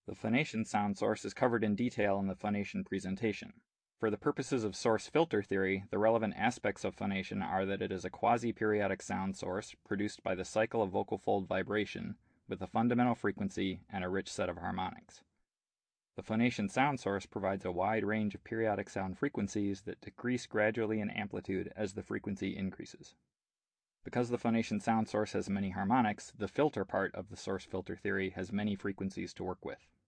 The phonation sound source is covered in detail in the phonation presentation. For the purposes of source filter theory, the relevant aspects of phonation are that it is a quasi-periodic sound source produced by the cycle of vocal fold vibration with a fundamental frequency and a rich set of harmonics. The phonation sound source provides a wide range of periodic sound frequencies that decrease gradually in amplitude as the frequency increases. Because the phonation sound source has many harmonics, the filter part of the source filter theory has many frequencies to work with.